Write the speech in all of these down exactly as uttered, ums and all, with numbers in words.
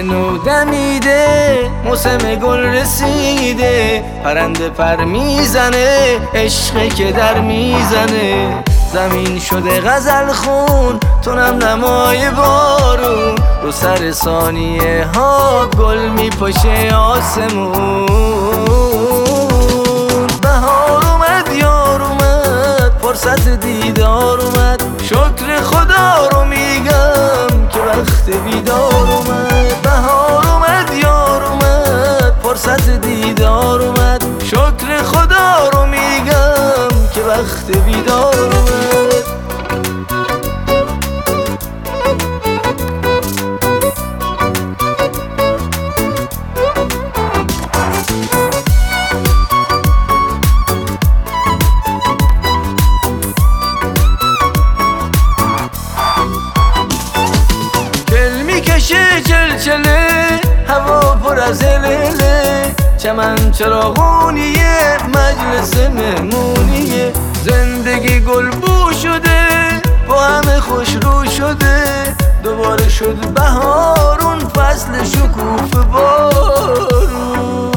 نو دمیده، موسم گل رسیده، پرنده پر میزنه، عشقی که در میزنه. زمین شده غزل خون، تو نم نمای بارون، رو سر ثانیه ها گل میپاشه آسمون. بهار اومد یار اومد، فرصت دیدار اومد، شکر خدا رو میگم که وقت بیدار اومد. بهار اومد یار اومد، فرصت دیدار اومد، شکر خدا رو میگم که وقت بیدار اومد. میکشه چلچله، هوا پر از هلهله، چمن چراغونیه، مجلس مهمونیه. زندگی گل بو شده، با همه خوش رو شده، دوباره شد بهارون، فصل شکوفه بارون.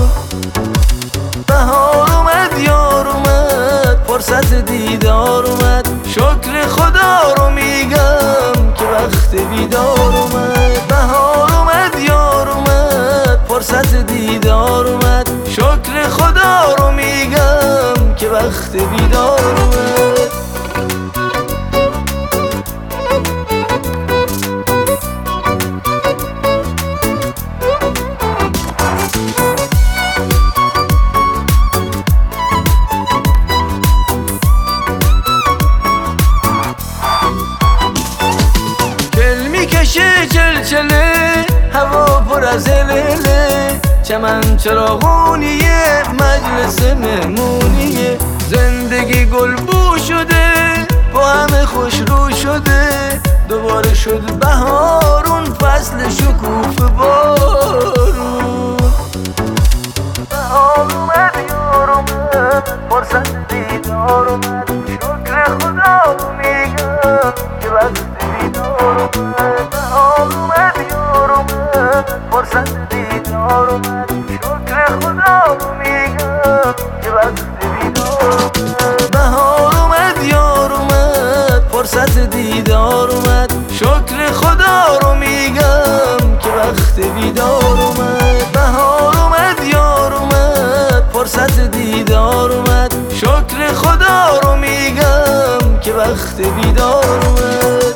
بهار اومد یار اومد، فرصت دیدار اومد، شکر خدا رو میگم که وقت بیدار اومد. بهار اومد یار اومد، فرصت دیدار اومد، شکر خدا رو میگم که وقت بیدار اومد. میکشه چلچله، هوا پر از هلهله، چمن چراغونیه، مجلس مهمونیه. زندگی گل بو شده، با همه خوش رو شده، دوباره شد بهارون، فصل شکوفه بارون. بهار اومد یار اومد، فرصت دیدار اومد، شکر خدا رو میگم که وقت بیدار اومد. بهار اومد یار اومد، فرصت دیدار اومد، شکر خدا رو میگم که وقت بیدار اومد. بهار اومد یار اومد، فرصت دیدار اومد، شکر خدا رو میگم که وقت بیدار اومد. بهار اومد یار اومد، فرصت دیدار اومد، شکر خدا رو میگم که وقت بیدار اومد.